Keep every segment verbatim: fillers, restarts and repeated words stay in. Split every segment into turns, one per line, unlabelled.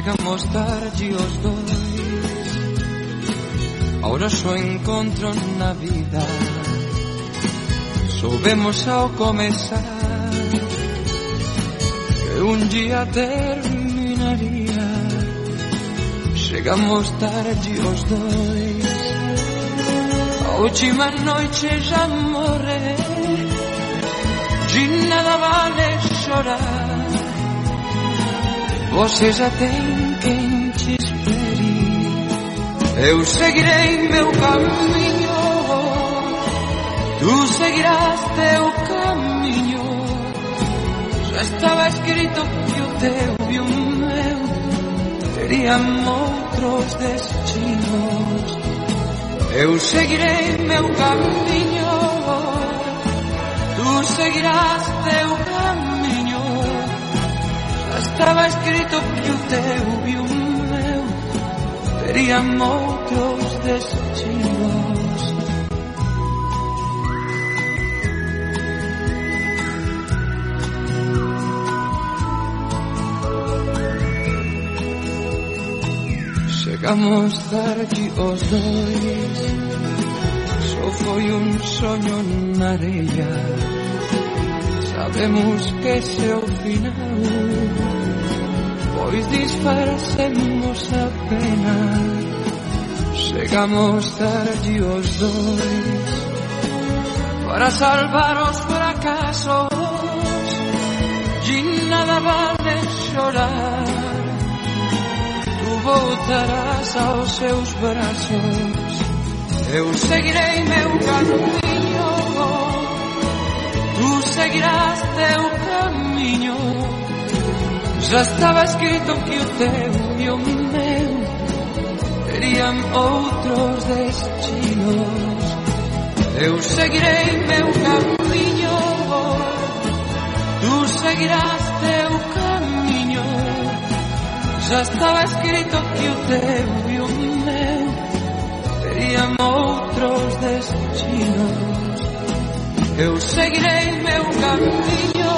Chegamos tarde os dois, agora só encontro na vida. Soubemos ao começar que um dia terminaria. Chegamos tarde os dois, a última noite já morreu. De nada vale chorar, você já tem quem te espere. Eu seguirei meu caminho, tu seguirás teu caminho. Já estava escrito que o teu e o meu teriam outros destinos. Eu seguirei meu caminho, tu seguirás teu caminho. Já estava escrito que o teu e o meu teriam outros destinos. Chegamos tarde os dois, só foi um sonho na areia. Sabemos que esse é o final, pois disfarcemos a pena. Chegamos tarde os dois, para salvar os fracassos. De nada vale chorar, voltarás aos seus braços. Eu seguirei meu caminho, tu seguirás teu caminho. Já estava escrito que o teu e o meu teriam outros destinos. Eu seguirei meu caminho, tu seguirás teu caminho. Já estava escrito que o teu e o meu teriam outros destinos. Eu seguirei meu caminho,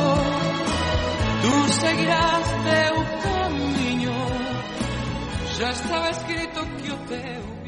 tu seguirás teu caminho. Já estava escrito que o teu